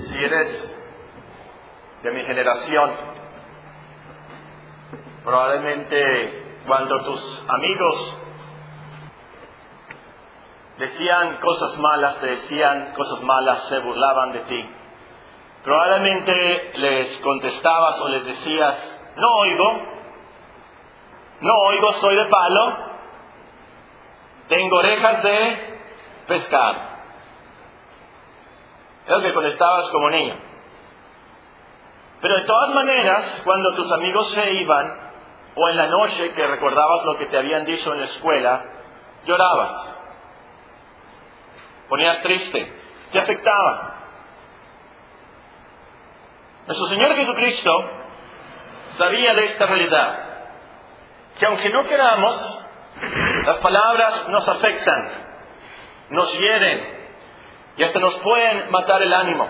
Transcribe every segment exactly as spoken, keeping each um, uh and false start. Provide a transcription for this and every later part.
Si eres de mi generación, probablemente cuando tus amigos decían cosas malas, te decían cosas malas, se burlaban de ti, probablemente les contestabas o les decías: no oigo, no oigo, soy de palo, tengo orejas de pescado. Es lo que contestabas como niño. Pero de todas maneras, cuando tus amigos se iban, o en la noche que recordabas lo que te habían dicho en la escuela, llorabas, ponías triste, te afectaba. Nuestro Señor Jesucristo sabía de esta realidad, que aunque no queramos, las palabras nos afectan, nos hieren y hasta nos pueden matar el ánimo.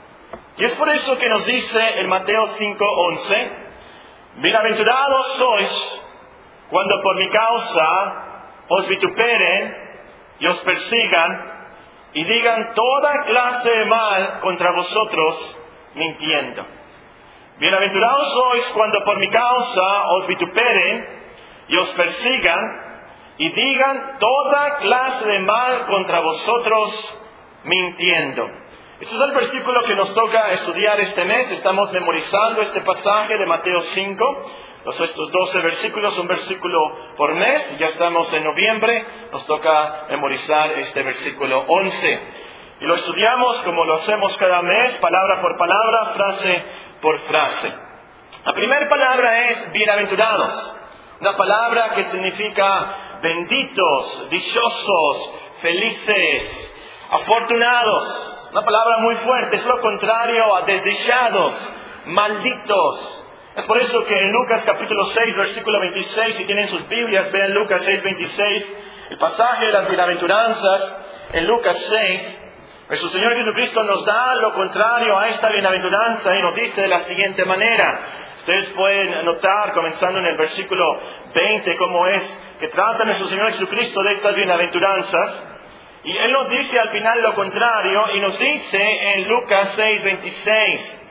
Y es por eso que nos dice en Mateo cinco once: bienaventurados sois cuando por mi causa os vituperen y os persigan y digan toda clase de mal contra vosotros mintiendo. Bienaventurados sois cuando por mi causa os vituperen y os persigan y digan toda clase de mal contra vosotros mintiendo. Este es el versículo que nos toca estudiar este mes. Estamos memorizando este pasaje de Mateo cinco. Los, estos doce versículos, un versículo por mes. Ya estamos en noviembre. Nos toca memorizar este versículo once. Y lo estudiamos como lo hacemos cada mes, palabra por palabra, frase por frase. La primera palabra es bienaventurados. Una palabra que significa benditos, dichosos, felices, afortunados. Una palabra muy fuerte, es lo contrario a desdichados, malditos. Es por eso que en Lucas capítulo seis, versículo veintiséis, si tienen sus Biblias, vean Lucas seis, veintiséis, el pasaje de las bienaventuranzas, en Lucas seis, nuestro Señor Jesucristo nos da lo contrario a esta bienaventuranza y nos dice de la siguiente manera. Ustedes pueden notar, comenzando en el versículo veinte, cómo es que trata nuestro Señor Jesucristo de estas bienaventuranzas. Y Él nos dice al final lo contrario, y nos dice en Lucas seis, veintiséis: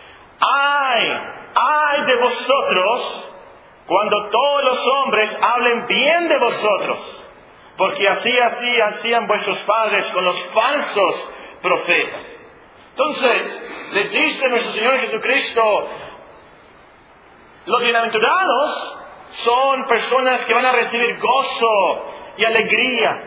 ¡ay, ay de vosotros cuando todos los hombres hablen bien de vosotros! Porque así, así hacían vuestros padres con los falsos profetas. Entonces, les dice nuestro Señor Jesucristo: los bienaventurados son personas que van a recibir gozo y alegría.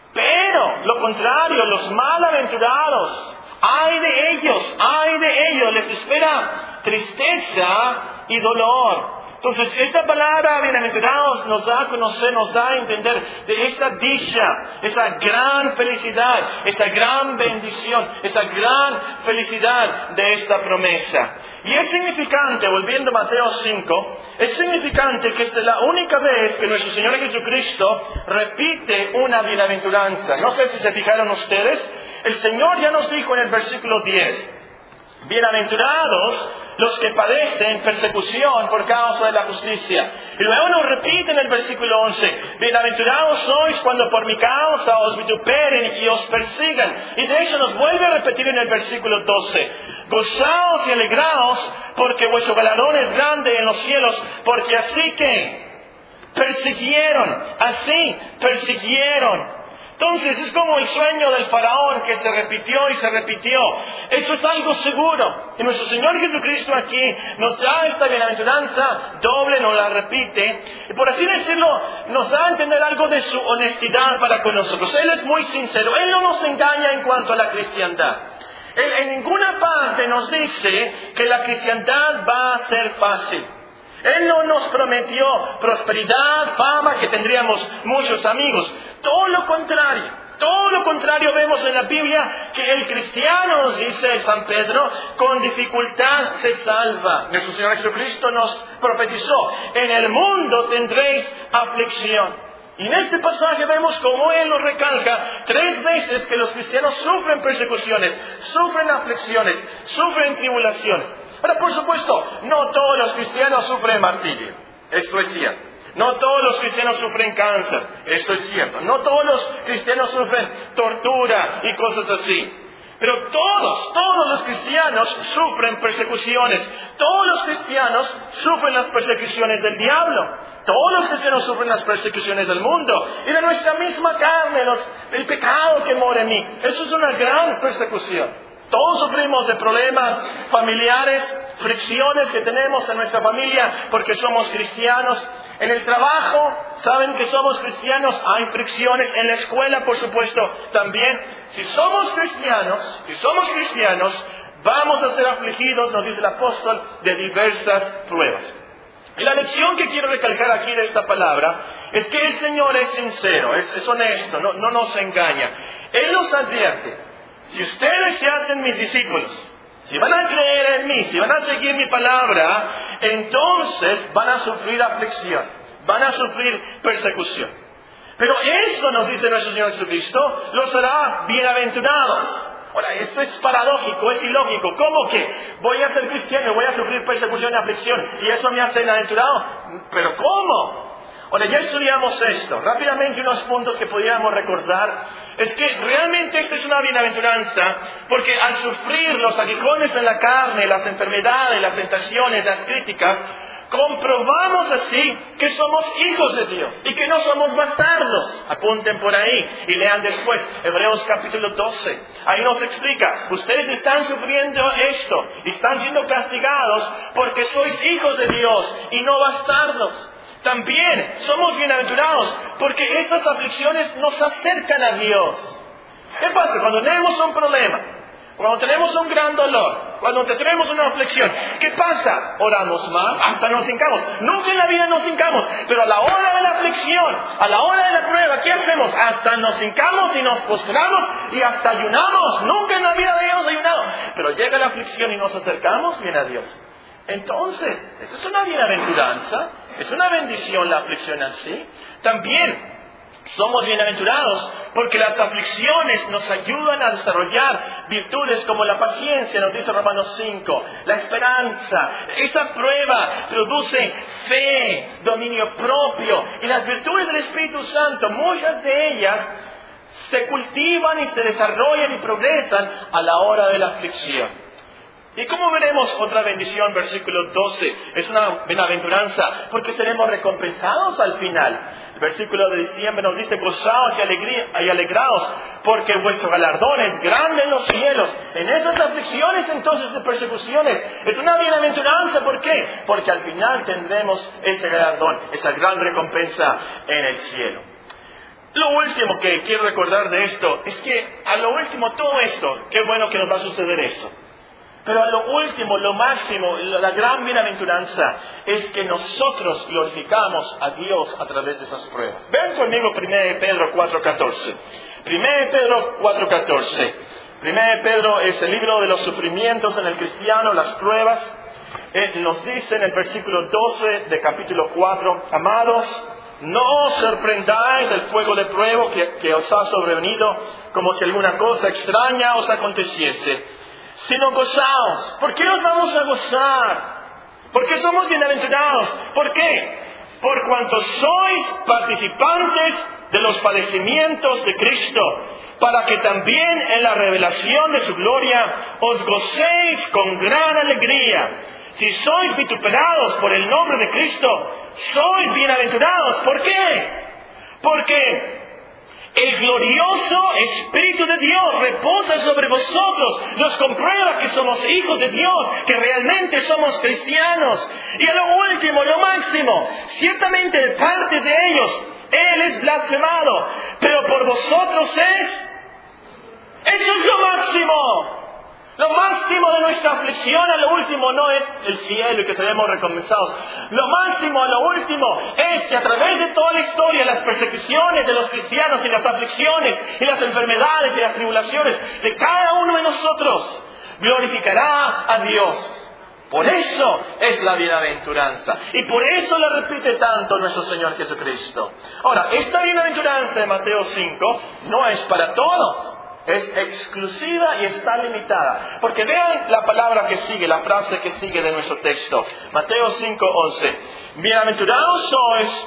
Pero, lo contrario, los malaventurados, ay de ellos, ay de ellos, les espera tristeza y dolor. Entonces, esta palabra bienaventurados nos da a conocer, nos da a entender de esa dicha, esa gran felicidad, esa gran bendición, esa gran felicidad de esta promesa. Y es significante, volviendo a Mateo cinco, es significante que esta es la única vez que nuestro Señor Jesucristo repite una bienaventuranza. No sé si se fijaron ustedes, el Señor ya nos dijo en el versículo diez: bienaventurados los que padecen persecución por causa de la justicia. Y luego nos repite en el versículo once: bienaventurados sois cuando por mi causa os vituperen y os persigan. Y de hecho nos vuelve a repetir en el versículo doce: gozaos y alegraos, porque vuestro galardón es grande en los cielos, porque así que persiguieron, así persiguieron. Entonces es como el sueño del faraón que se repitió y se repitió. Esto es algo seguro. Y nuestro Señor Jesucristo aquí nos da esta bienaventuranza doble, nos la repite. Y por así decirlo, nos da a entender algo de su honestidad para con nosotros. Él es muy sincero. Él no nos engaña en cuanto a la cristiandad. Él en ninguna parte nos dice que la cristiandad va a ser fácil. Él no nos prometió prosperidad, fama, que tendríamos muchos amigos. Todo lo contrario. Todo lo contrario vemos en la Biblia, que el cristiano, nos dice San Pedro, con dificultad se salva. Nuestro Señor Jesucristo nos profetizó: en el mundo tendréis aflicción. Y en este pasaje vemos como Él nos recalca tres veces que los cristianos sufren persecuciones, sufren aflicciones, sufren tribulaciones. Ahora, por supuesto, no todos los cristianos sufren martirio. Esto es cierto. No todos los cristianos sufren cáncer. Esto es cierto. No todos los cristianos sufren tortura y cosas así. Pero todos, todos los los cristianos sufren persecuciones. Todos los cristianos sufren las persecuciones del diablo. Todos los cristianos sufren las persecuciones del mundo. Y de nuestra misma carne, los, el pecado que mora en mí. Eso es una gran persecución. Todos sufrimos de problemas familiares, fricciones que tenemos en nuestra familia porque somos cristianos. En el trabajo, saben que somos cristianos, hay fricciones. En la escuela, por supuesto, también. Si somos cristianos, si somos cristianos, vamos a ser afligidos, nos dice el apóstol, de diversas pruebas. Y la lección que quiero recalcar aquí de esta palabra es que el Señor es sincero, es, es honesto, no, no nos engaña. Él nos advierte. Si ustedes se hacen mis discípulos, si van a creer en mí, si van a seguir mi palabra, entonces van a sufrir aflicción, van a sufrir persecución. Pero eso nos dice nuestro Señor Jesucristo, los hará bienaventurados. Ahora, esto es paradójico, es ilógico. ¿Cómo que voy a ser cristiano y voy a sufrir persecución y aflicción y eso me hace bienaventurado? ¿Pero cómo? Ahora, ya estudiamos esto. Rápidamente unos puntos que podríamos recordar. Es que realmente esta es una bienaventuranza, porque al sufrir los aguijones en la carne, las enfermedades, las tentaciones, las críticas, comprobamos así que somos hijos de Dios y que no somos bastardos. Apunten por ahí y lean después Hebreos capítulo doce. Ahí nos explica, ustedes están sufriendo esto y están siendo castigados porque sois hijos de Dios y no bastardos. También somos bienaventurados porque estas aflicciones nos acercan a Dios. ¿Qué pasa? Cuando tenemos un problema, cuando tenemos un gran dolor, cuando tenemos una aflicción, ¿qué pasa? Oramos más, hasta nos hincamos. Nunca en la vida nos hincamos, pero a la hora de la aflicción, a la hora de la prueba, ¿qué hacemos? Hasta nos hincamos y nos postramos y hasta ayunamos. Nunca en la vida habíamos ayunado, pero llega la aflicción y nos acercamos bien a Dios. Entonces, eso es una bienaventuranza, es una bendición la aflicción así. También somos bienaventurados porque las aflicciones nos ayudan a desarrollar virtudes como la paciencia, nos dice Romanos cinco, la esperanza. Esa prueba produce fe, dominio propio, y las virtudes del Espíritu Santo, muchas de ellas se cultivan y se desarrollan y progresan a la hora de la aflicción. Y como veremos otra bendición, versículo doce, es una bienaventuranza porque seremos recompensados al final. El versículo de diciembre nos dice, gozaos y, alegría, y alegraos, porque vuestro galardón es grande en los cielos. En esas aflicciones, entonces, de persecuciones, es una bienaventuranza. ¿Por qué? Porque al final tendremos ese galardón, esa gran recompensa en el cielo. Lo último que quiero recordar de esto es que a lo último, todo esto, qué bueno que nos va a suceder eso. Pero a lo último, lo máximo, la gran bienaventuranza es que nosotros glorificamos a Dios a través de esas pruebas. Vean conmigo primera de Pedro cuatro catorce. primera de Pedro cuatro catorce. primera de Pedro es el libro de los sufrimientos en el cristiano, las pruebas. Eh, nos dice en el versículo doce de capítulo cuatro, amados, no os sorprendáis del fuego de prueba que, que os ha sobrevenido, como si alguna cosa extraña os aconteciese, sino gozaos. ¿Por qué nos vamos a gozar? ¿Por qué somos bienaventurados? ¿Por qué? Por cuanto sois participantes de los padecimientos de Cristo, para que también en la revelación de su gloria os gocéis con gran alegría. Si sois vituperados por el nombre de Cristo, sois bienaventurados. ¿Por qué? Porque el glorioso Espíritu de Dios reposa sobre vosotros, nos comprueba que somos hijos de Dios, que realmente somos cristianos. Y a lo último, lo máximo, ciertamente de parte de ellos, Él es blasfemado, pero por vosotros es... Eso es lo máximo. Lo máximo de nuestra aflicción a lo último no es el cielo y que seremos recompensados. Lo máximo a lo último es que a través de toda la historia, las persecuciones de los cristianos y las aflicciones y las enfermedades y las tribulaciones de cada uno de nosotros, glorificará a Dios. Por eso es la bienaventuranza. Y por eso la repite tanto nuestro Señor Jesucristo. Ahora, esta bienaventuranza de Mateo cinco no es para todos. Es exclusiva y está limitada. Porque vean la palabra que sigue, la frase que sigue de nuestro texto. Mateo cinco once. Bienaventurados sois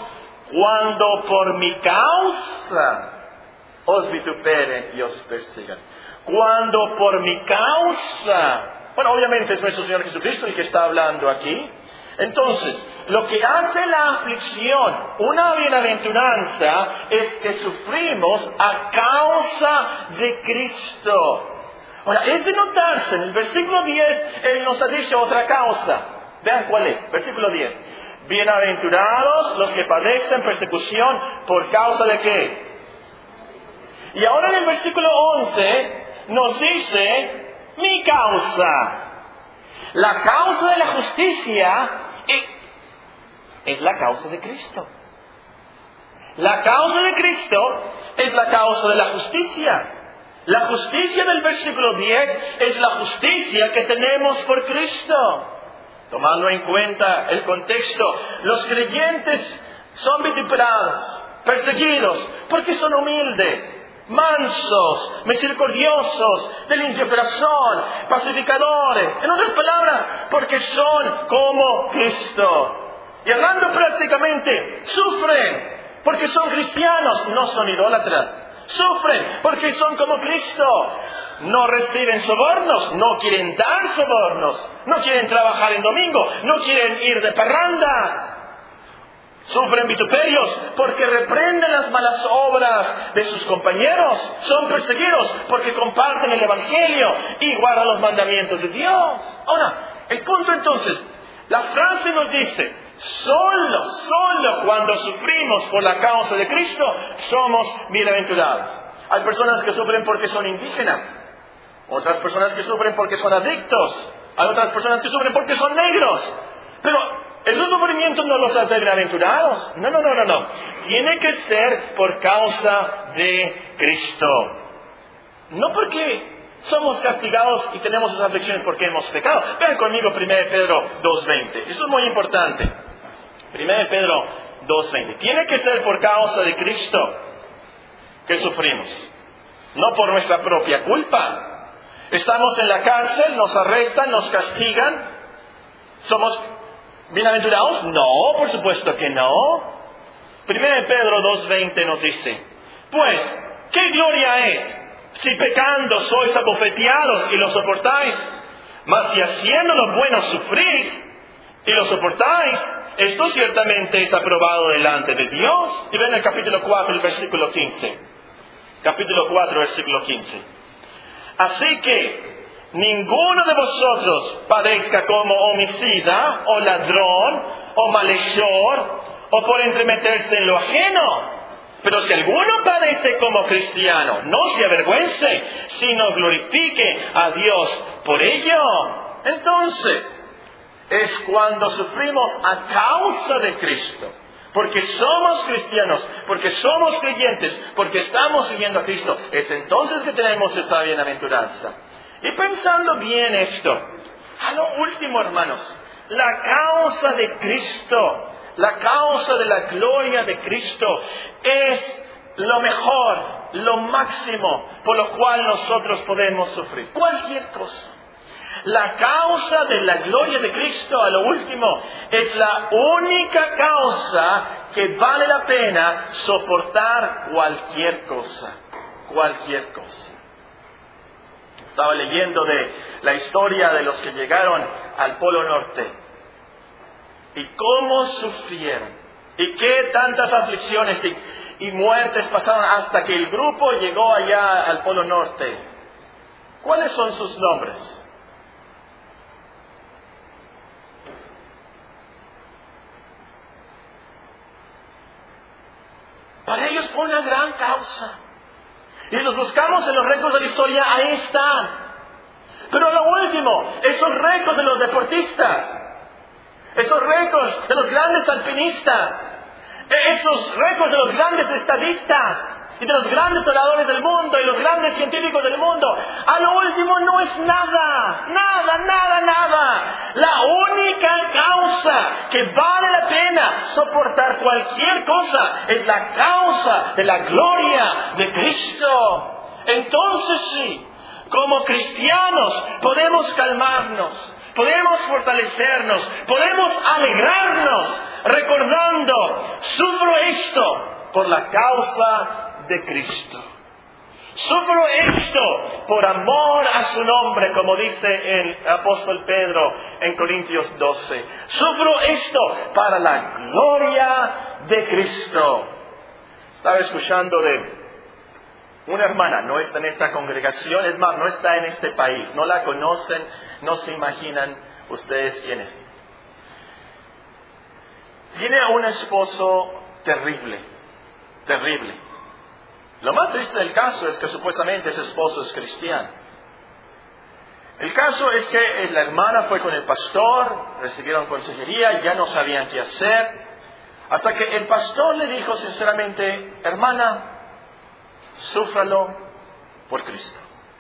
cuando por mi causa os vituperen y os persigan. cuando por mi causa, bueno, obviamente es nuestro Señor Jesucristo el que está hablando aquí. Entonces, lo que hace la aflicción una bienaventuranza es que sufrimos a causa de Cristo. Ahora, es de notarse, en el versículo diez, Él nos ha dicho otra causa. Vean cuál es, versículo diez. Bienaventurados los que padecen persecución, ¿por causa de qué? Y ahora en el versículo once nos dice, mi causa. La causa de la justicia es, es la causa de Cristo. La causa de Cristo es la causa de la justicia. La justicia del versículo diez es la justicia que tenemos por Cristo. Tomando en cuenta el contexto, los creyentes son vituperados, perseguidos, porque son humildes, mansos, misericordiosos, de limpio corazón, pacificadores. En otras palabras, porque son como Cristo. Y hablando prácticamente, sufren porque son cristianos, no son idólatras. Sufren porque son como Cristo. No reciben sobornos, no quieren dar sobornos, no quieren trabajar en domingo, no quieren ir de parrandas. Sufren vituperios porque reprenden las malas obras de sus compañeros. Son perseguidos porque comparten el Evangelio y guardan los mandamientos de Dios. Ahora, el punto entonces, la frase nos dice, solo, solo cuando sufrimos por la causa de Cristo, somos bienaventurados. Hay personas que sufren porque son indígenas, otras personas que sufren porque son adictos, hay otras personas que sufren porque son negros, pero esos sufrimientos no los hacen bienaventurados. No, no, no, no, no. Tiene que ser por causa de Cristo. No porque somos castigados y tenemos esas aflicciones porque hemos pecado. Vean conmigo primero de Pedro dos veinte. Eso es muy importante. primero de Pedro dos veinte. Tiene que ser por causa de Cristo que sufrimos. No por nuestra propia culpa. Estamos en la cárcel, nos arrestan, nos castigan. ¿Somos bienaventurados? No, por supuesto que no. primero de Pedro dos veinte nos dice, pues, ¿qué gloria es si pecando sois abofeteados y lo soportáis? Mas si haciendo lo bueno sufrís y lo soportáis, esto ciertamente es aprobado delante de Dios. Y ven el capítulo cuatro, el versículo quince. Capítulo cuatro, versículo quince. Así que ninguno de vosotros padezca como homicida, o ladrón, o malhechor, o por entremeterse en lo ajeno. Pero si alguno padece como cristiano, no se avergüence, sino glorifique a Dios por ello. Entonces, es cuando sufrimos a causa de Cristo, porque somos cristianos, porque somos creyentes, porque estamos siguiendo a Cristo, es entonces que tenemos esta bienaventuranza. Y pensando bien esto, a lo último, hermanos, la causa de Cristo, la causa de la gloria de Cristo es lo mejor, lo máximo por lo cual nosotros podemos sufrir. Cualquier cosa. La causa de la gloria de Cristo, a lo último, es la única causa que vale la pena soportar cualquier cosa. Cualquier cosa. Estaba leyendo de la historia de los que llegaron al Polo Norte. Y cómo sufrieron. Y qué tantas aflicciones y, y muertes pasaron hasta que el grupo llegó allá al Polo Norte. ¿Cuáles son sus nombres? Para ellos fue una gran causa. Y los buscamos en los récords de la historia, ahí están. Pero lo último, esos récords de los deportistas, esos récords de los grandes alpinistas, esos récords de los grandes estadistas y de los grandes oradores del mundo y los grandes científicos del mundo, a lo último no es nada, nada, nada, nada. La única causa que vale la pena soportar cualquier cosa es la causa de la gloria de Cristo. Entonces sí, como cristianos podemos calmarnos, podemos fortalecernos, podemos alegrarnos recordando, sufro esto por la causa de Cristo. Sufro esto por amor a su nombre, como dice el apóstol Pedro en Corintios doce. Sufro esto para la gloria de Cristo. Estaba escuchando de una hermana, no está en esta congregación, es más, no está en este país, no la conocen, no se imaginan ustedes quién es. Tiene a un esposo terrible, terrible. Lo más triste del caso es que supuestamente ese esposo es cristiano. El caso es que la hermana fue con el pastor, recibieron consejería, ya no sabían qué hacer, hasta que el pastor le dijo sinceramente, hermana, súfralo por Cristo.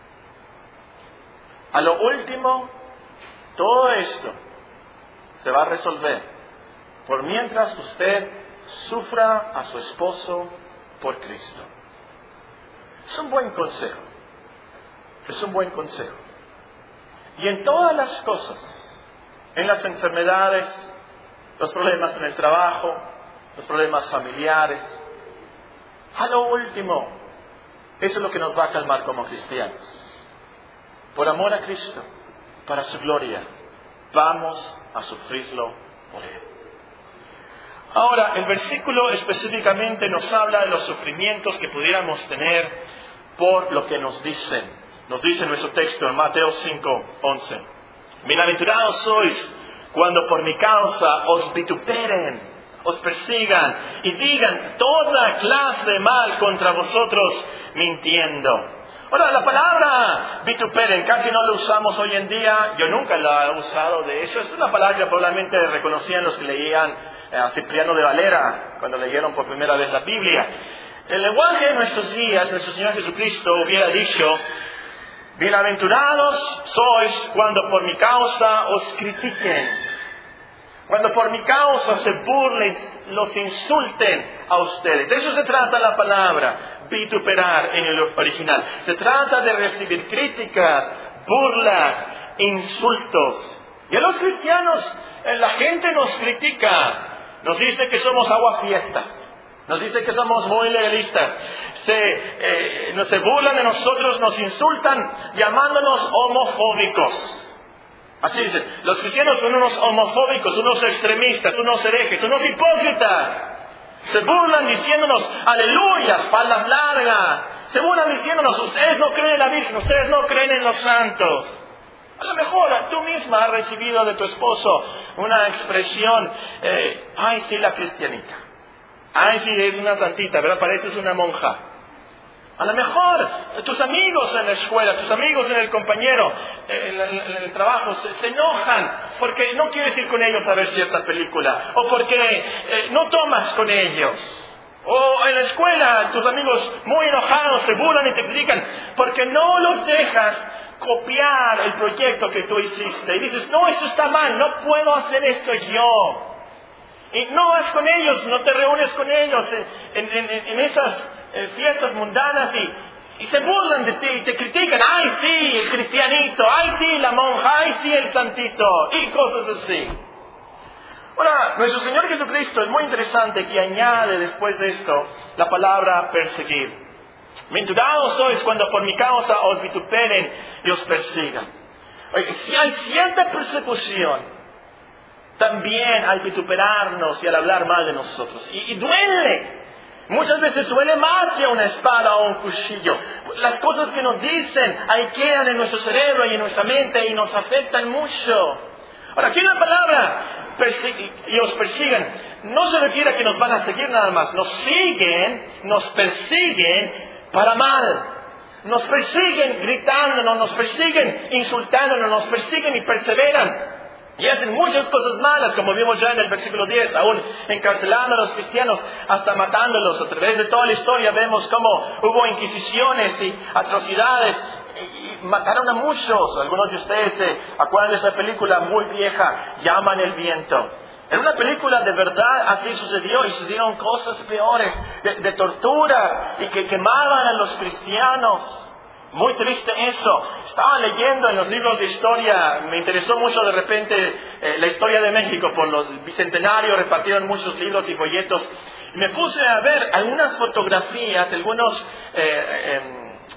A lo último, todo esto se va a resolver por mientras usted sufra a su esposo por Cristo. Es un buen consejo. Es un buen consejo. Y en todas las cosas, en las enfermedades, los problemas en el trabajo, los problemas familiares, a lo último, eso es lo que nos va a calmar como cristianos. Por amor a Cristo, para su gloria, vamos a sufrirlo por Él. Ahora, el versículo específicamente nos habla de los sufrimientos que pudiéramos tener por lo que nos dicen. Nos dice nuestro texto en Mateo cinco, once. Bienaventurados sois cuando por mi causa os vituperen, os persigan y digan toda clase de mal contra vosotros mintiendo. Ahora, la palabra vituperen casi no la usamos hoy en día. Yo nunca la he usado de eso. Es una palabra que probablemente reconocían los que leían a Cipriano de Valera cuando leyeron por primera vez la Biblia. El lenguaje de nuestros días, nuestro Señor Jesucristo hubiera dicho: bienaventurados sois cuando por mi causa os critiquen, cuando por mi causa se burlen, los insulten a ustedes. De eso se trata la palabra vituperar en el original. Se trata de recibir críticas, burlas, insultos. Y a los cristianos, la gente nos critica. Nos dice que somos agua fiesta. Nos dice que somos muy legalistas. Se, eh, nos se burlan de nosotros, nos insultan llamándonos homofóbicos. Así dicen. Los cristianos son unos homofóbicos, unos extremistas, unos herejes, unos hipócritas. Se burlan diciéndonos aleluyas, faldas largas. Se burlan diciéndonos, ustedes no creen en la Virgen, ustedes no creen en los santos. A lo mejor tú misma has recibido de tu esposo una expresión, eh, ay sí, la cristianita. Ay sí, es una santita, ¿verdad? Pareces una monja. A lo mejor tus amigos en la escuela, tus amigos en el compañero, en el, en el trabajo, se, se enojan porque no quieres ir con ellos a ver cierta película, o porque eh, no tomas con ellos. O en la escuela, tus amigos muy enojados se burlan y te critican porque no los dejas copiar el proyecto que tú hiciste. Y dices, no, eso está mal, no puedo hacer esto yo. Y no vas con ellos, no te reúnes con ellos en, en, en, en esas eh, fiestas mundanas y, y se burlan de ti y te critican. ¡Ay, sí, el cristianito! ¡Ay, sí, la monja! ¡Ay, sí, el santito! Y cosas así. Ahora, nuestro Señor Jesucristo es muy interesante que añade después de esto la palabra perseguir. Bienaventurados sois cuando por mi causa os vituperen y os persigan. Oye, si hay cierta persecución, también al vituperarnos y al hablar mal de nosotros. Y, y duele. Muchas veces duele más que una espada o un cuchillo. Las cosas que nos dicen ahí quedan en nuestro cerebro y en nuestra mente y nos afectan mucho. Ahora, aquí la palabra y os persigan no se refiere a que nos van a seguir nada más. Nos siguen, nos persiguen para mal. Nos persiguen gritándonos, nos persiguen insultándonos, nos persiguen y perseveran. Y hacen muchas cosas malas, como vimos ya en el versículo diez, aún encarcelando a los cristianos, hasta matándolos. A través de toda la historia vemos cómo hubo inquisiciones y atrocidades, y mataron a muchos. Algunos de ustedes se acuerdan de esa película muy vieja, Llaman el viento. En una película de verdad así sucedió, y sucedieron cosas peores, de, de torturas, y que quemaban a los cristianos. Muy triste eso. Estaba leyendo en los libros de historia, me interesó mucho de repente eh, la historia de México por los bicentenarios, repartieron muchos libros y folletos. Y me puse a ver algunas fotografías de algunos eh, eh,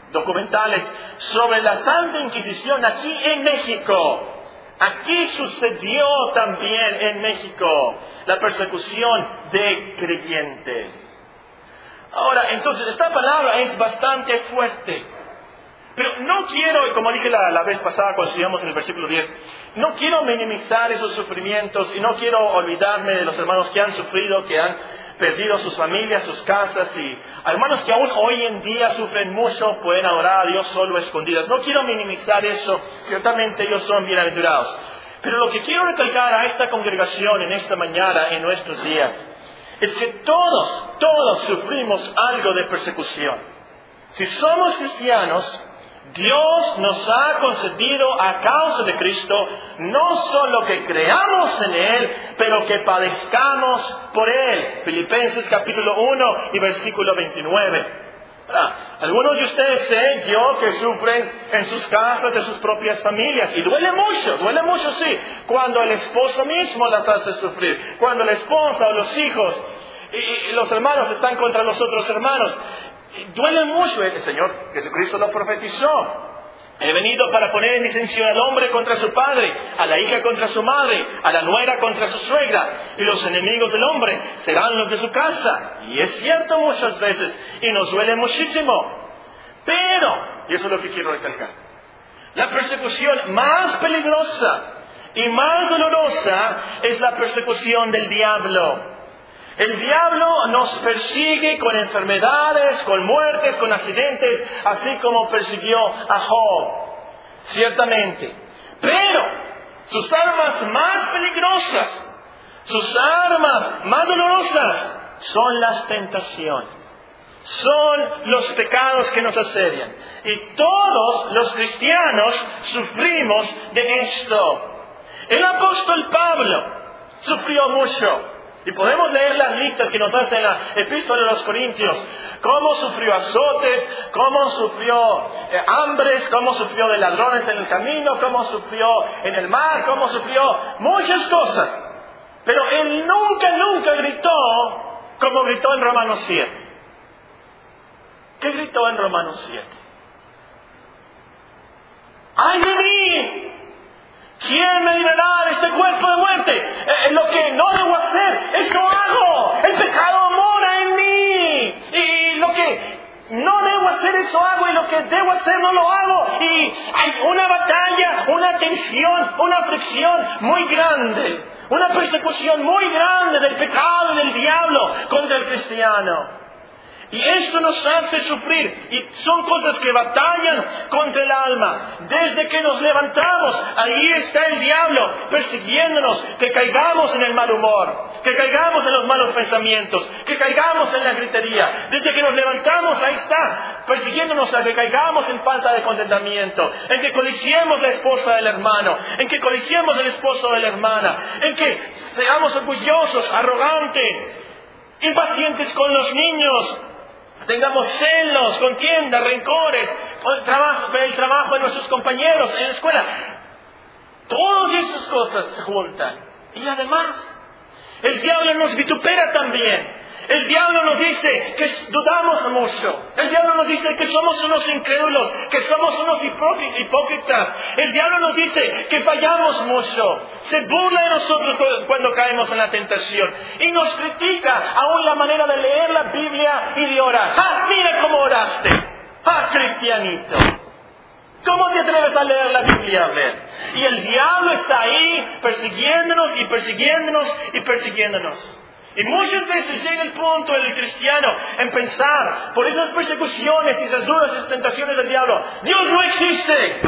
documentales sobre la Santa Inquisición aquí en México. Aquí sucedió también en México la persecución de creyentes. Ahora, entonces, esta palabra es bastante fuerte. Pero no quiero, como dije la, la vez pasada cuando estudiamos en el versículo diez, no quiero minimizar esos sufrimientos y no quiero olvidarme de los hermanos que han sufrido, que han perdido sus familias, sus casas, y hermanos que aún hoy en día sufren mucho, pueden adorar a Dios solo escondidas. No quiero minimizar eso, ciertamente ellos son bienaventurados. Pero lo que quiero recalcar a esta congregación en esta mañana, en nuestros días, es que todos, todos sufrimos algo de persecución. Si somos cristianos, Dios nos ha concedido a causa de Cristo no solo que creamos en Él, pero que padezcamos por Él. Filipenses capítulo uno y versículo veintinueve. Ah, algunos de ustedes sé yo que sufren en sus casas de sus propias familias. Y duele mucho, duele mucho sí, cuando el esposo mismo las hace sufrir. Cuando la esposa o los hijos y, y los hermanos están contra los otros hermanos. Duele mucho. El Señor Jesucristo lo profetizó. He venido para poner en disensión al hombre contra su padre, a la hija contra su madre, a la nuera contra su suegra, y los enemigos del hombre serán los de su casa. Y es cierto muchas veces, y nos duele muchísimo. Pero, y eso es lo que quiero recalcar, la persecución más peligrosa y más dolorosa es la persecución del diablo. El diablo nos persigue con enfermedades, con muertes, con accidentes, así como persiguió a Job. Ciertamente. Pero sus armas más peligrosas, sus armas más dolorosas, son las tentaciones. Son los pecados que nos asedian. Y todos los cristianos sufrimos de esto. El apóstol Pablo sufrió mucho. Y podemos leer las listas que nos hace en la Epístola de los Corintios. Cómo sufrió azotes, cómo sufrió eh, hambres, cómo sufrió de ladrones en el camino, cómo sufrió en el mar, cómo sufrió muchas cosas. Pero él nunca, nunca gritó como gritó en Romanos siete. ¿Qué gritó en Romanos siete? ¡Ay de mí! ¿Quién me librará de este cuerpo de muerte? Eh, lo que no debo hacer, eso hago. El pecado mora en mí. Y lo que no debo hacer, eso hago. Y lo que debo hacer, no lo hago. Y hay una batalla, una tensión, una fricción muy grande. Una persecución muy grande del pecado y del diablo contra el cristiano. Y esto nos hace sufrir. Y son cosas que batallan contra el alma. Desde que nos levantamos, ahí está el diablo persiguiéndonos. Que caigamos en el mal humor. Que caigamos en los malos pensamientos. Que caigamos en la gritería. Desde que nos levantamos, ahí está persiguiéndonos a que caigamos en falta de contentamiento. En que codiciemos la esposa del hermano. En que codiciemos el esposo de la hermana. En que seamos orgullosos, arrogantes, impacientes con los niños. Tengamos celos, contiendas, rencores, el trabajo, el trabajo de nuestros compañeros en la escuela. Todas esas cosas se juntan. Y además, el diablo nos vitupera también. El diablo nos dice que dudamos mucho. El diablo nos dice que somos unos incrédulos, que somos unos hipócritas. El diablo nos dice que fallamos mucho. Se burla de nosotros cuando caemos en la tentación. Y nos critica aún la manera de leer la Biblia y de orar. ¡Ah, mira cómo oraste! ¡Ah, cristianito! ¿Cómo te atreves a leer la Biblia? A ver. Y el diablo está ahí persiguiéndonos y persiguiéndonos y persiguiéndonos. Y muchas veces llega el punto del cristiano en pensar por esas persecuciones y esas duras y esas tentaciones del diablo: Dios no existe.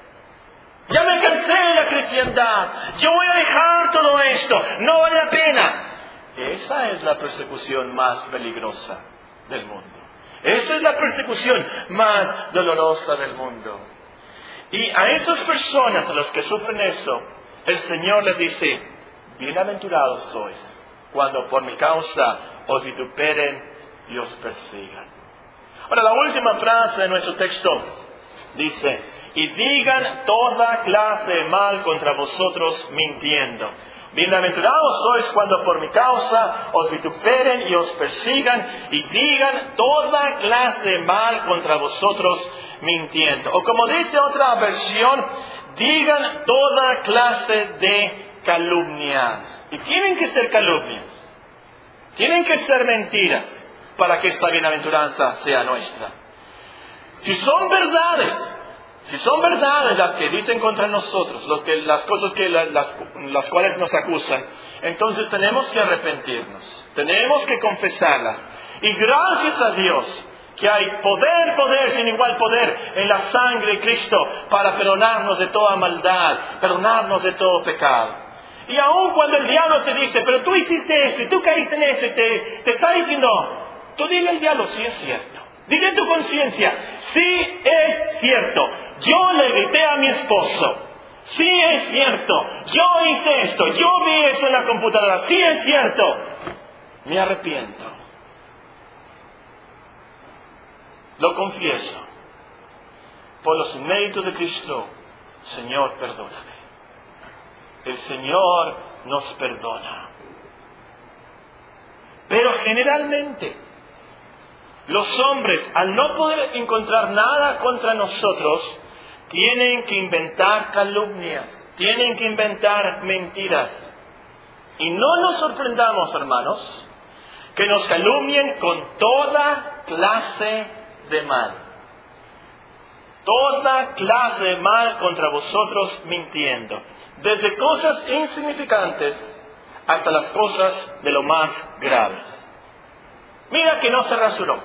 Ya me cansé de la cristiandad. Yo voy a dejar todo esto. No vale la pena. Esa es la persecución más peligrosa del mundo. Esa es la persecución más dolorosa del mundo. Y a esas personas, a los que sufren eso, el Señor les dice: bienaventurados sois cuando por mi causa os vituperen y os persigan. Ahora, la última frase de nuestro texto Dice, y digan toda clase de mal contra vosotros mintiendo. Bienaventurados sois cuando por mi causa os vituperen y os persigan y digan toda clase de mal contra vosotros mintiendo. O como dice otra versión, digan toda clase de calumnias. Y tienen que ser calumnias. Tienen que ser mentiras para que esta bienaventuranza sea nuestra. Si son verdades, si son verdades las que dicen contra nosotros, lo que, las cosas que la, las, las cuales nos acusan, entonces tenemos que arrepentirnos, tenemos que confesarlas. Y gracias a Dios que hay poder, poder, sin igual poder en la sangre de Cristo para perdonarnos de toda maldad, perdonarnos de todo pecado. Y aun cuando el diablo te dice, pero tú hiciste eso y tú caíste en eso, te, te está diciendo, tú dile al diablo, sí es cierto. Dile a tu conciencia, sí es cierto, yo le grité a mi esposo, sí es cierto, yo hice esto, yo vi eso en la computadora, sí es cierto, me arrepiento. Lo confieso, por los méritos de Cristo, Señor, perdóname. El Señor nos perdona. Pero generalmente, los hombres, al no poder encontrar nada contra nosotros, tienen que inventar calumnias, tienen que inventar mentiras. Y no nos sorprendamos, hermanos, que nos calumnien con toda clase de mal. Toda clase de mal contra vosotros mintiendo. Desde cosas insignificantes hasta las cosas de lo más graves. Mira que no se rasuró.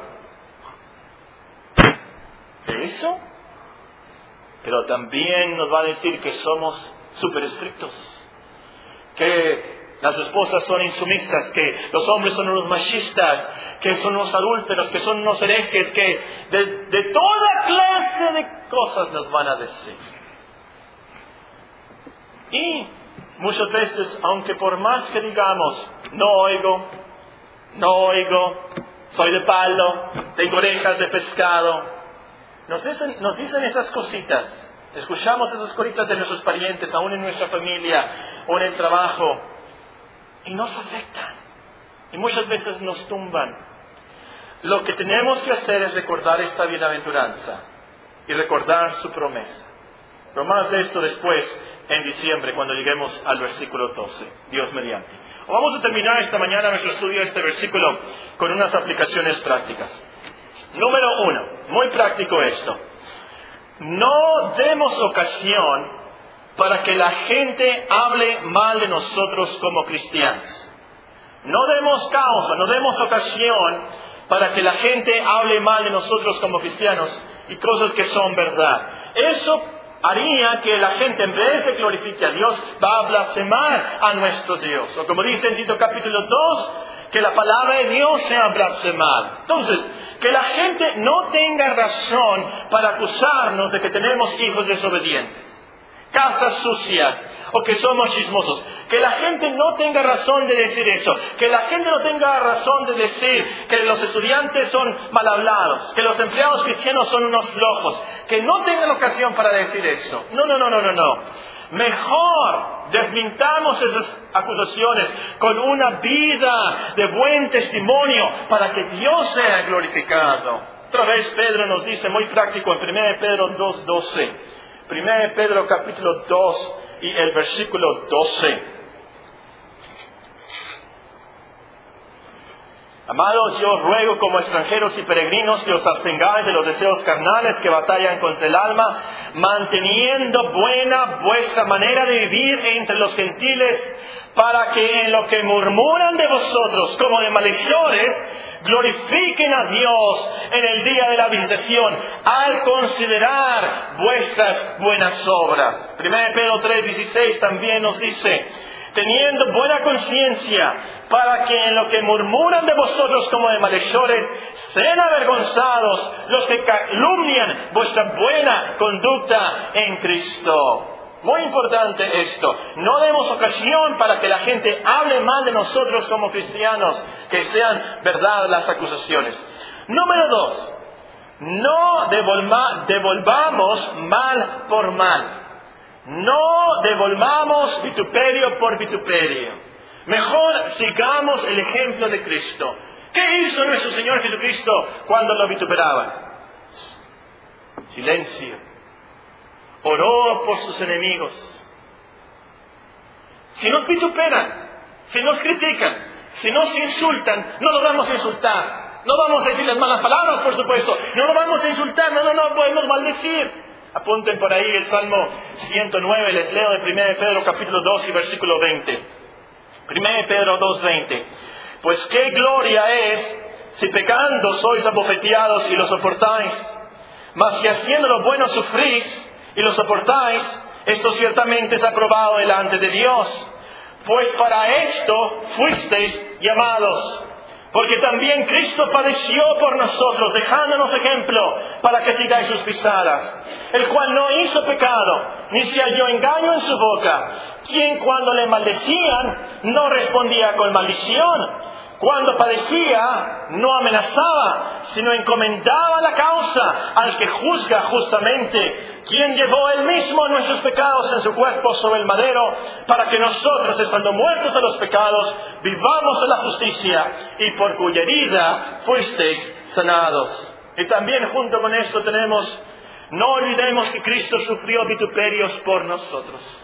¿De eso? Pero también nos va a decir que somos súper estrictos. Que las esposas son insumisas, que los hombres son unos machistas, que son unos adúlteros, que son unos herejes, que de, de toda clase de cosas nos van a decir. Y muchas veces, aunque por más que digamos, no oigo, no oigo, soy de palo, tengo orejas de pescado, nos dicen, nos dicen esas cositas. Escuchamos esas cositas de nuestros parientes, aún en nuestra familia o en el trabajo, y nos afectan. Y muchas veces nos tumban. Lo que tenemos que hacer es recordar esta bienaventuranza y recordar su promesa. Pero más de esto después, en diciembre, cuando lleguemos al versículo doce, Dios mediante. Vamos a terminar esta mañana nuestro estudio de este versículo con unas aplicaciones prácticas. Número uno, muy práctico esto. No demos ocasión para que la gente hable mal de nosotros como cristianos. No demos causa, no demos ocasión para que la gente hable mal de nosotros como cristianos y cosas que son verdad. Eso haría que la gente, en vez de glorifique a Dios, va a blasfemar a nuestro Dios. O como dice en Tito capítulo dos, que la palabra de Dios sea blasfemada. Entonces, que la gente no tenga razón para acusarnos de que tenemos hijos desobedientes, casas sucias, o que somos chismosos. Que la gente no tenga razón de decir eso. Que la gente no tenga razón de decir que los estudiantes son mal hablados, que los empleados cristianos son unos flojos. Que no tengan ocasión para decir eso. No, no, no, no, no, no. Mejor desmintamos esas acusaciones con una vida de buen testimonio para que Dios sea glorificado. Otra vez Pedro nos dice muy práctico en primera de Pedro dos doce. primera de Pedro capítulo dos y el versículo doce. Amados, yo os ruego como extranjeros y peregrinos que os abstengáis de los deseos carnales que batallan contra el alma, manteniendo buena vuestra manera de vivir entre los gentiles, para que en lo que murmuran de vosotros como de malhechores, glorifiquen a Dios en el día de la visitación, al considerar vuestras buenas obras. primera de Pedro tres dieciséis también nos dice, teniendo buena conciencia, para que en lo que murmuran de vosotros como de malhechores, sean avergonzados los que calumnian vuestra buena conducta en Cristo. Muy importante esto. No demos ocasión para que la gente hable mal de nosotros como cristianos, que sean verdad las acusaciones. Número dos, No devolva, devolvamos mal por mal. No devolvamos vituperio por vituperio. Mejor sigamos el ejemplo de Cristo. ¿Qué hizo nuestro Señor Jesucristo cuando lo vituperaban? Silencio. Oró por sus enemigos. Si nos vituperan, si nos critican, si nos insultan, no los vamos a insultar. No vamos a decirles malas palabras, por supuesto. No los vamos a insultar, no, no, no podemos maldecir. Apunten por ahí el Salmo ciento nueve, les leo de primera de Pedro capítulo dos y versículo veinte. primera de Pedro dos, veinte. Pues qué gloria es si pecando sois abofeteados y lo soportáis. Mas si haciendo lo bueno sufrís y lo soportáis, esto ciertamente es aprobado delante de Dios. Pues para esto fuisteis llamados. Porque también Cristo padeció por nosotros, dejándonos ejemplo para que sigáis sus pisadas. El cual no hizo pecado, ni se halló engaño en su boca. Quien cuando le maldecían, no respondía con maldición. Cuando padecía, no amenazaba, sino encomendaba la causa al que juzga justamente, quien llevó él mismo nuestros pecados en su cuerpo sobre el madero, para que nosotros, estando muertos a los pecados, vivamos en la justicia, y por cuya herida fuisteis sanados. Y también junto con esto tenemos, no olvidemos que Cristo sufrió vituperios por nosotros.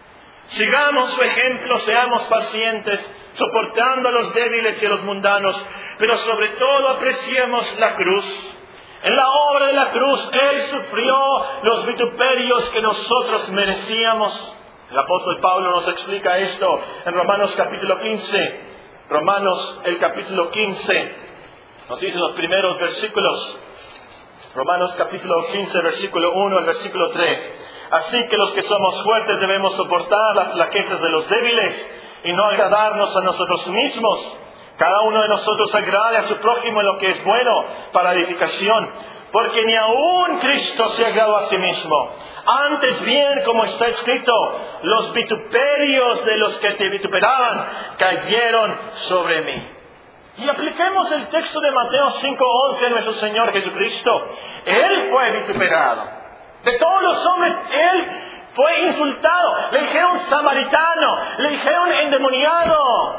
Sigamos su ejemplo, seamos pacientes, soportando a los débiles y a los mundanos, pero sobre todo apreciemos la cruz. En la obra de la cruz, Él sufrió los vituperios que nosotros merecíamos. El apóstol Pablo nos explica esto en Romanos capítulo quince. Romanos el capítulo quince, nos dicen los primeros versículos. Romanos capítulo quince, versículo uno al versículo tres. Así que los que somos fuertes debemos soportar las flaquezas de los débiles y no agradarnos a nosotros mismos. Cada uno de nosotros agrade a su prójimo en lo que es bueno para edificación, porque ni aun Cristo se agradó a sí mismo. Antes bien, como está escrito, los vituperios de los que te vituperaban cayeron sobre mí. Y apliquemos el texto de Mateo cinco once a nuestro Señor Jesucristo. Él fue vituperado. De todos los hombres, Él fue insultado. Le dijeron samaritano, le dijeron endemoniado.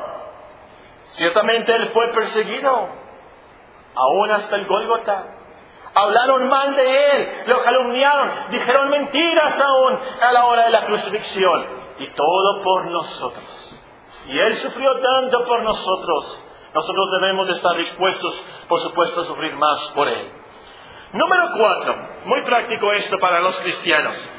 Ciertamente Él fue perseguido, aún hasta el Gólgota. Hablaron mal de Él, lo calumniaron, dijeron mentiras aún a la hora de la crucifixión. Y todo por nosotros. Si Él sufrió tanto por nosotros, nosotros debemos de estar dispuestos, por supuesto, a sufrir más por Él. Número cuatro, muy práctico esto para los cristianos.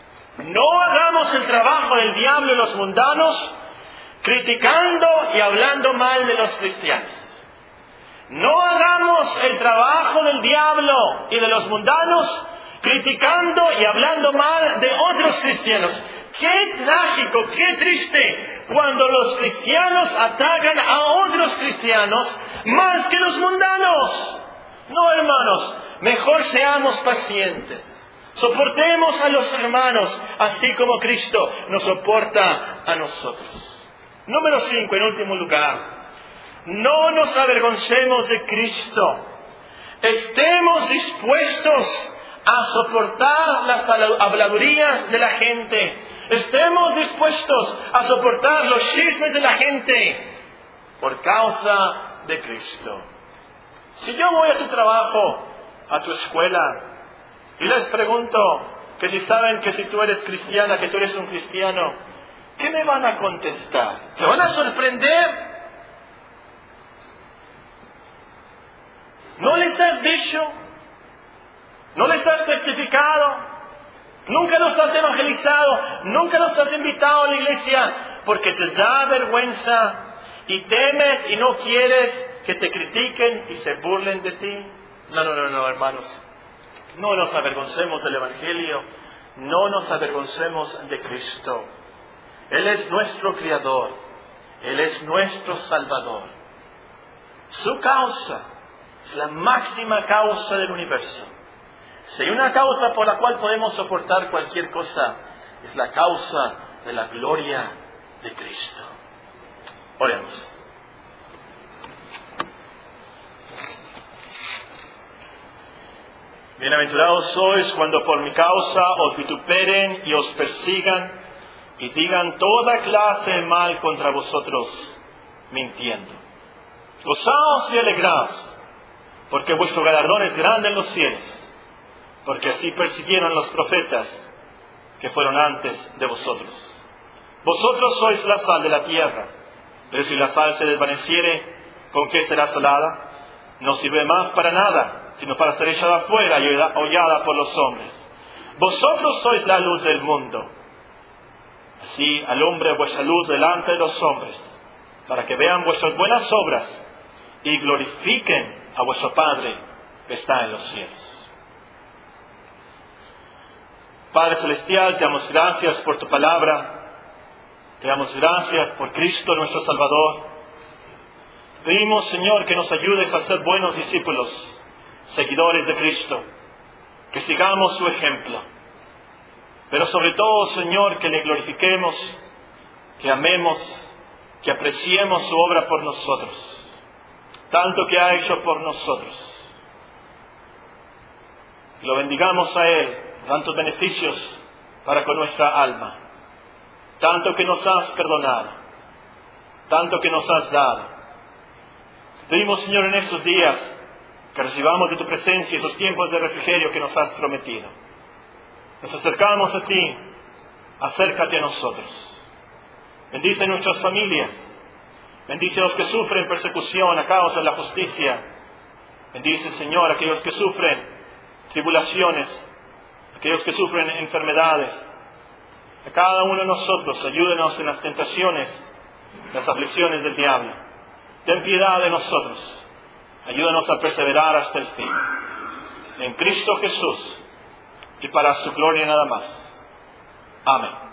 No hagamos el trabajo del diablo y los mundanos criticando y hablando mal de los cristianos. No hagamos el trabajo del diablo y de los mundanos criticando y hablando mal de otros cristianos. Qué trágico, qué triste cuando los cristianos atacan a otros cristianos más que los mundanos. No, hermanos, mejor seamos pacientes. Soportemos a los hermanos, así como Cristo nos soporta a nosotros. Número cinco, en último lugar. No nos avergoncemos de Cristo. Estemos dispuestos a soportar las habladurías de la gente. Estemos dispuestos a soportar los chismes de la gente por causa de Cristo. Si yo voy a tu trabajo, a tu escuela, y les pregunto que si saben que si tú eres cristiana, que tú eres un cristiano, ¿qué me van a contestar? ¿Te van a sorprender? ¿No les has dicho? ¿No les has testificado? ¿Nunca los has evangelizado? ¿Nunca los has invitado a la iglesia? Porque te da vergüenza y temes y no quieres que te critiquen y se burlen de ti. No, no, no, no, hermanos. No nos avergoncemos del Evangelio. No nos avergoncemos de Cristo. Él es nuestro Creador. Él es nuestro Salvador. Su causa es la máxima causa del universo. Si hay una causa por la cual podemos soportar cualquier cosa, es la causa de la gloria de Cristo. Oremos. Bienaventurados sois cuando por mi causa os vituperen y os persigan y digan toda clase de mal contra vosotros, mintiendo. Gozaos y alegraos, porque vuestro galardón es grande en los cielos, porque así persiguieron los profetas que fueron antes de vosotros. Vosotros sois la sal de la tierra, pero si la sal se desvaneciere, ¿con qué será salada? No sirve más para nada, sino para ser echada afuera y hollada por los hombres. Vosotros sois la luz del mundo. Así alumbre vuestra luz delante de los hombres, para que vean vuestras buenas obras y glorifiquen a vuestro Padre que está en los cielos. Padre Celestial, te damos gracias por tu palabra. Te damos gracias por Cristo nuestro Salvador. Pedimos, Señor, que nos ayudes a ser buenos discípulos, seguidores de Cristo, que sigamos su ejemplo. Pero sobre todo, Señor, que le glorifiquemos, que amemos, que apreciemos su obra por nosotros, tanto que ha hecho por nosotros. Lo bendigamos a Él, tantos beneficios para con nuestra alma, tanto que nos has perdonado, tanto que nos has dado. Pedimos, Señor, en estos días que recibamos de tu presencia esos tiempos de refrigerio que nos has prometido. Nos acercamos a ti, acércate a nosotros. Bendice nuestras familias, bendice a los que sufren persecución a causa de la justicia. Bendice, Señor, a aquellos que sufren tribulaciones, aquellos que sufren enfermedades. A cada uno de nosotros, ayúdenos en las tentaciones, las aflicciones del diablo. Ten piedad de nosotros, ayúdanos a perseverar hasta el fin. En Cristo Jesús, y para su gloria nada más. Amén.